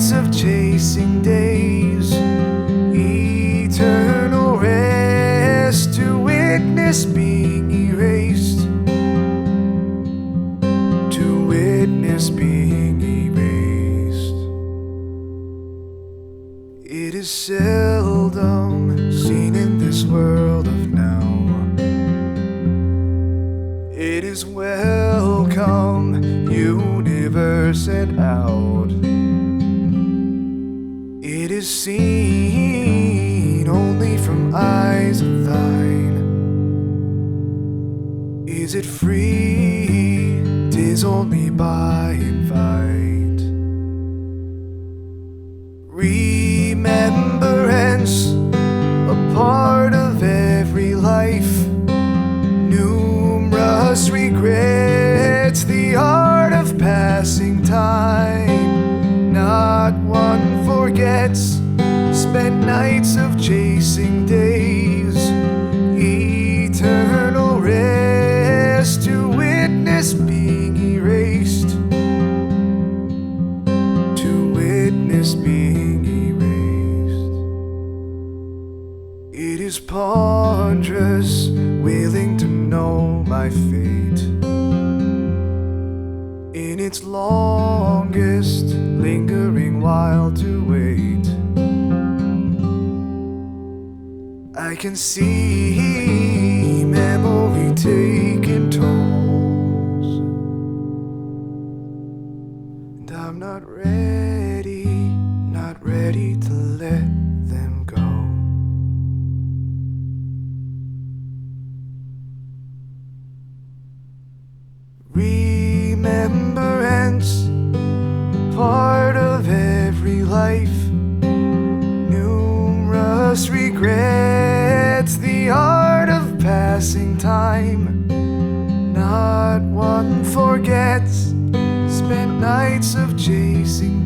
nights of chasing days, eternal rest to witness being erased, to witness being erased. It is seldom seen in this world of now. It is welcome, universe and out. It is seen only from eyes of thine. Is it free? 'Tis only by invite. Remembrance, a part of every life. Numerous regrets, the art of passing time. Not one forgets spent nights of chasing days, eternal rest to witness being erased, to witness being erased. It is ponderous, willing to know my fate. In its longest, lingering while to wait, I can see memory taking tolls, and I'm not ready to let them go. Remembrance, part of every life. Numerous regrets, the art of passing time. Not one forgets spent nights of chasing